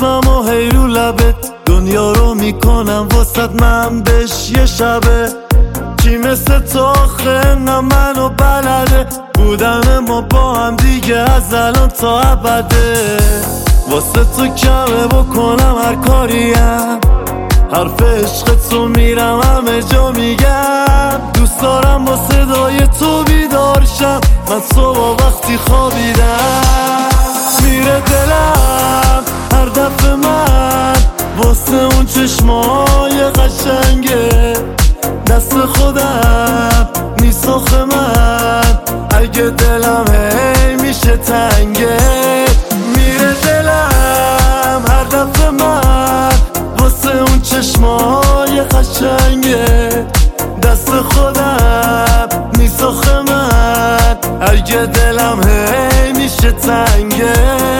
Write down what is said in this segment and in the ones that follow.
اسمم و هیرو لبت دنیا رو میکنم واسد من بهش یه شبه کی مثل تو آخه منو بلده بودن ما با هم دیگه از الان تا ابده واسه تو کمه بکنم هر کاریم حرف عشق تو میرم همه جا میگم دوست دارم با صدای تو بیدارشم من صبح وقتی خوابیدم میره دلم هر دفعه من واسه اون چشمای قشنگه دست خودم نیست آخه من اگه دلم هی میشه تنگه میره دلم هر دفعه من واسه اون چشمای قشنگه دست خودم نیست آخه من اگه دلم هی میشه تنگه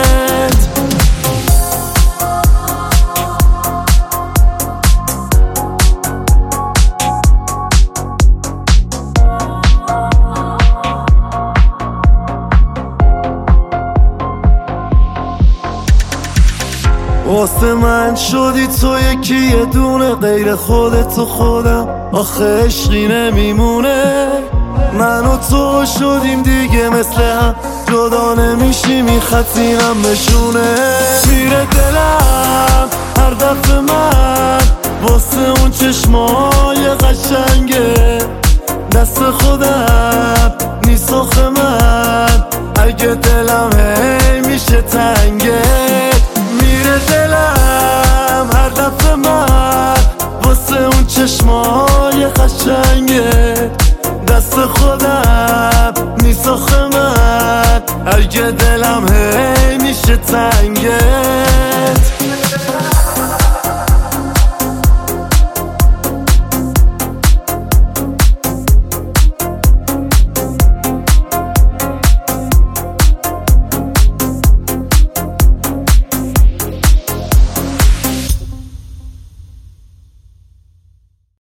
واسه من شدی تو یکی یه دونه غیر خودت و خودم آخه عشقی نمیمونه من و تو شدیم دیگه مثل هم جدا نمیشی میخطینم بشونه میره دلم هر دفعه من واسه اون چشمای قشنگه دست خودم نیست آخه من اگه دلم هی میشه تنگه میره دلم هر دفعه من واسه اون چشمای قشنگه دست خودم نیست آخه من اگه دلم هی میشه تنگه